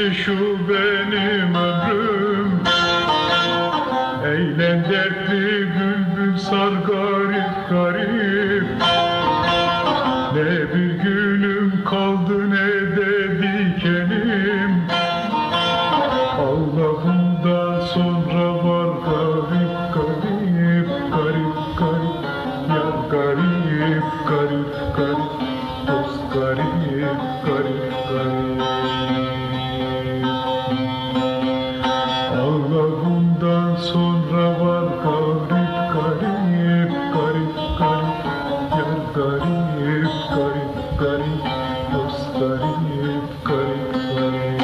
geçti şu benim ömrüm. Eğlen dertli bülbül sar garip garip. Ne bir gülüm kaldı ne de dikenim. Allah'ımdan sonra var garip garip, garip garip, yar garip garip garip, dost garip garip garip. Allah'ımdan sonra var garip garip, garip garip, yar garip garip garip, dost garip garip garip.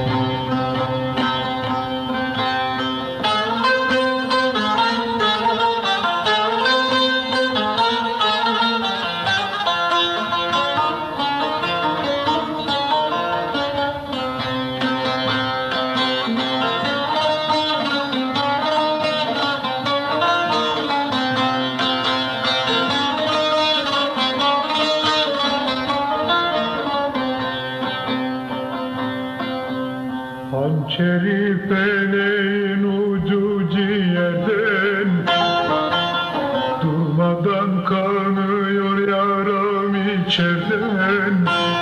Hançeri feleğin ucu ciğerden, durmadan kanıyor yaram içerden.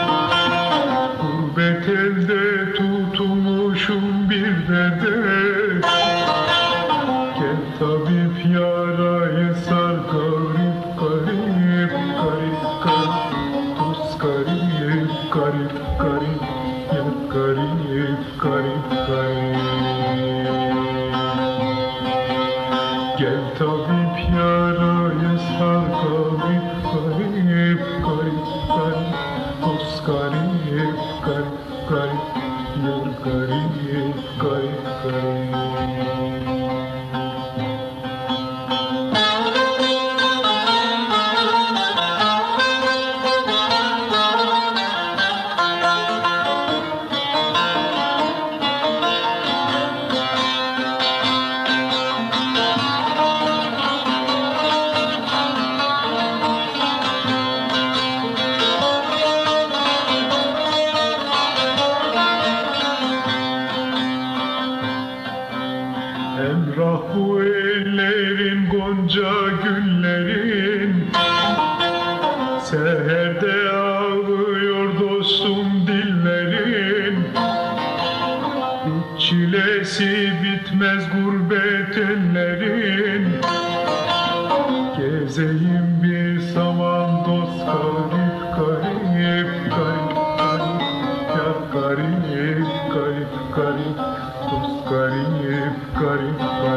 Gurbet elde tutulmuşum bir derde. Gel tabip yarayı sar garip garip, garip garip, dost garip garip garip, yar garip garip garip. Gel tabip yarayı sar garip garip, garip garip, dost garip garip garip, yar garip garip garip. Emrah bu ellerin, gonca güllerin, seherde ağlıyor dostum dillerin. Hiç çilesi bitmez gurbet ellerin. Gezeyim bir zaman dost garip garip, garip garip, yar garip garip garip, dost garip garip garip.